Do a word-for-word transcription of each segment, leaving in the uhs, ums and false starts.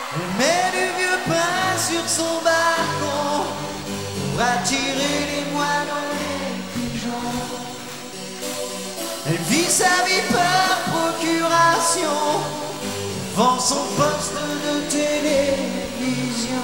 Elle met du vieux pain sur son balcon pour attirer les moines et les pigeons. Elle vit sa vie par procuration, vend son poste de télévision.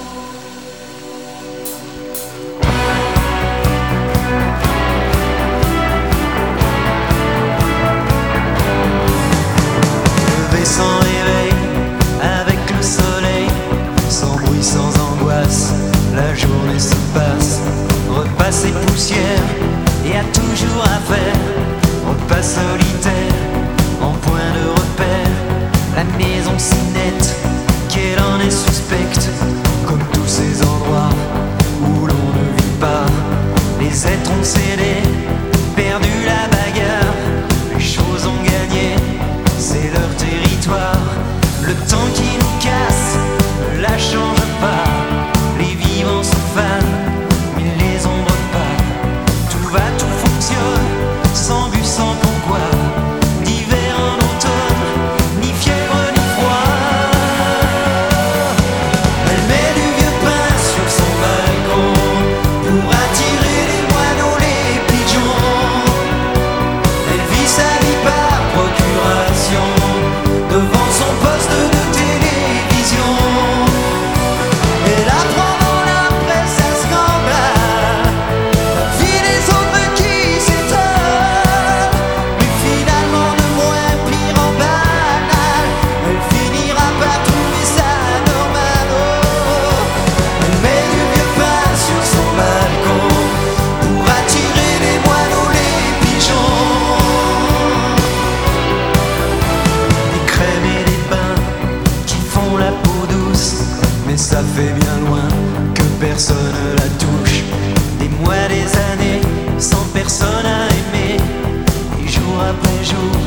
Sans réveil, avec le soleil, sans bruit, sans angoisse, la journée se passe. Repas et poussière, et a toujours à faire. Repas solitaire, en point de repère. La maison si nette, qu'elle en est suspecte. Comme tous ces endroits où l'on ne vit pas. Les êtres ont cédé, perdu la bagarre. Les choses ont gagné, c'est leur territoire. Le temps qui nous casse ne la change pas. Les vivants se fanent, mais les ombres pas. Tout va, tout fonctionne, sans but, sans pourquoi. D'hiver en automne, ni fièvre ni froid. Elle met du vieux pain sur son balcon pour attirer les moineaux, les pigeons. Elle vit sa vie par procuration, devant son poste de télévision. Elle apprend dans la presse à scandale la vie des autres qui s'étonnent. Mais finalement de moins pire en banal, elle finira par trouver ça normal. Oh, elle met du vieux pain sur son balcon pour attirer les moineaux, les pigeons. Des crèmes et des bains qui font la peau douce, mais ça fait bien loin que personne la touche. Des mois, des années, sans personne à aimer, et jour après jour